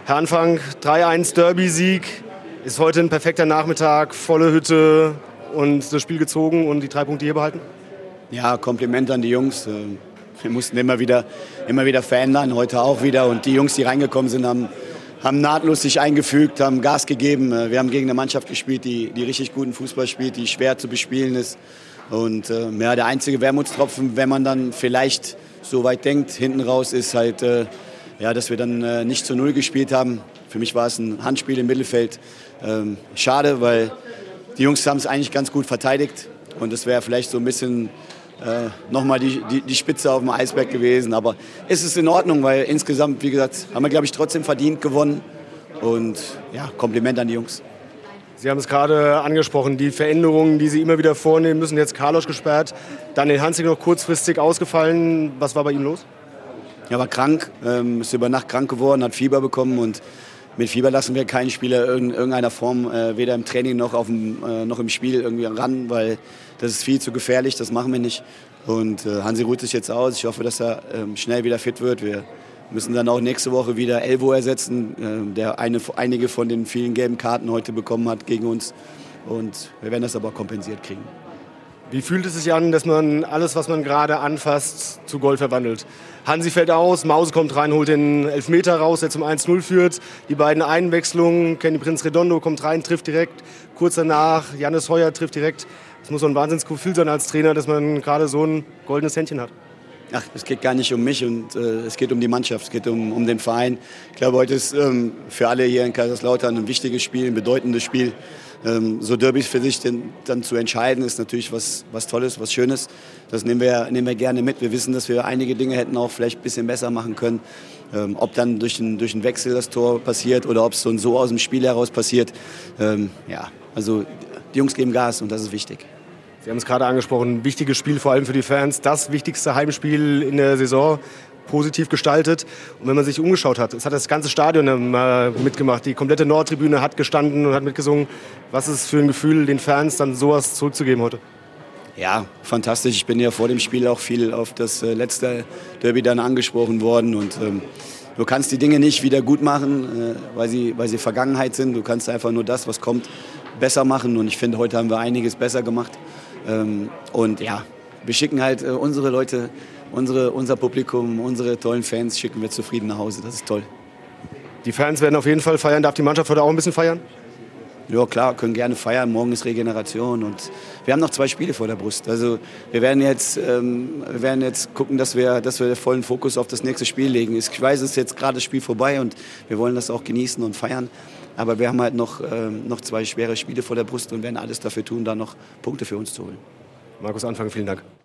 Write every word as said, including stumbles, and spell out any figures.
Herr Anfang, drei eins Derby-Sieg, ist heute ein perfekter Nachmittag, volle Hütte und das Spiel gezogen und die drei Punkte hier behalten? Ja, Kompliment an die Jungs. Wir mussten immer wieder, immer wieder verändern, heute auch wieder. Und die Jungs, die reingekommen sind, haben, haben nahtlos sich eingefügt, haben Gas gegeben. Wir haben gegen eine Mannschaft gespielt, die, die richtig guten Fußball spielt, die schwer zu bespielen ist. Und äh, ja, der einzige Wermutstropfen, wenn man dann vielleicht so weit denkt, hinten raus, ist halt, äh, ja, dass wir dann äh, nicht zu Null gespielt haben. Für mich war es ein Handspiel im Mittelfeld. Ähm, schade, weil die Jungs haben es eigentlich ganz gut verteidigt. Und das wäre vielleicht so ein bisschen äh, nochmal die, die, die Spitze auf dem Eisberg gewesen. Aber es ist in Ordnung, weil insgesamt, wie gesagt, haben wir, glaube ich, trotzdem verdient gewonnen. Und ja, Kompliment an die Jungs. Sie haben es gerade angesprochen, die Veränderungen, die Sie immer wieder vornehmen müssen. Jetzt Carlos gesperrt, Daniel Hanzig noch kurzfristig ausgefallen. Was war bei ihm los? Er war krank, ähm, ist über Nacht krank geworden, hat Fieber bekommen. Und mit Fieber lassen wir keinen Spieler in irgendeiner Form, äh, weder im Training noch, auf dem, äh, noch im Spiel irgendwie ran, weil das ist viel zu gefährlich, das machen wir nicht. Und äh, Hansi ruht sich jetzt aus. Ich hoffe, dass er ähm, schnell wieder fit wird. Wir müssen dann auch nächste Woche wieder Elvo ersetzen, äh, der eine, einige von den vielen gelben Karten heute bekommen hat gegen uns. Und wir werden das aber kompensiert kriegen. Wie fühlt es sich an, dass man alles, was man gerade anfasst, zu Goal verwandelt? Hansi fällt aus, Mause kommt rein, holt den Elfmeter raus, der zum eins null führt. Die beiden Einwechslungen, Kenny Prinz Redondo kommt rein, trifft direkt. Kurz danach, Jannis Heuer trifft direkt. Das muss so ein Wahnsinnsgefühl sein als Trainer, dass man gerade so ein goldenes Händchen hat. Ach, es geht gar nicht um mich und äh, es geht um die Mannschaft, es geht um, um den Verein. Ich glaube, heute ist ähm, für alle hier in Kaiserslautern ein wichtiges Spiel, ein bedeutendes Spiel. Ähm, so Derbys für sich den, dann zu entscheiden, ist natürlich was, was Tolles, was Schönes. Das nehmen wir, nehmen wir gerne mit. Wir wissen, dass wir einige Dinge hätten auch vielleicht ein bisschen besser machen können. Ähm, ob dann durch einen, durch einen Wechsel das Tor passiert oder ob es so, so aus dem Spiel heraus passiert. Ähm, ja, also die Jungs geben Gas und das ist wichtig. Sie haben es gerade angesprochen, ein wichtiges Spiel vor allem für die Fans, das wichtigste Heimspiel in der Saison, positiv gestaltet. Und wenn man sich umgeschaut hat, es hat das ganze Stadion äh, mitgemacht, die komplette Nordtribüne hat gestanden und hat mitgesungen. Was ist es für ein Gefühl, den Fans dann sowas zurückzugeben heute? Ja, fantastisch. Ich bin ja vor dem Spiel auch viel auf das äh, letzte Derby dann angesprochen worden. Und ähm, du kannst die Dinge nicht wieder gut machen, äh, weil sie, weil sie Vergangenheit sind. Du kannst einfach nur das, was kommt, besser machen. Und ich finde, heute haben wir einiges besser gemacht. Ähm, und ja, wir schicken halt äh, unsere Leute, unsere, unser Publikum, unsere tollen Fans schicken wir zufrieden nach Hause. Das ist toll. Die Fans werden auf jeden Fall feiern. Darf die Mannschaft heute auch ein bisschen feiern? Ja klar, können gerne feiern. Morgen ist Regeneration und wir haben noch zwei Spiele vor der Brust. Also wir werden jetzt, ähm, wir werden jetzt gucken, dass wir, dass wir vollen Fokus auf das nächste Spiel legen. Ich weiß, es ist jetzt gerade das Spiel vorbei und wir wollen das auch genießen und feiern. Aber wir haben halt noch, ähm, noch zwei schwere Spiele vor der Brust und werden alles dafür tun, da noch Punkte für uns zu holen. Markus Anfang, vielen Dank.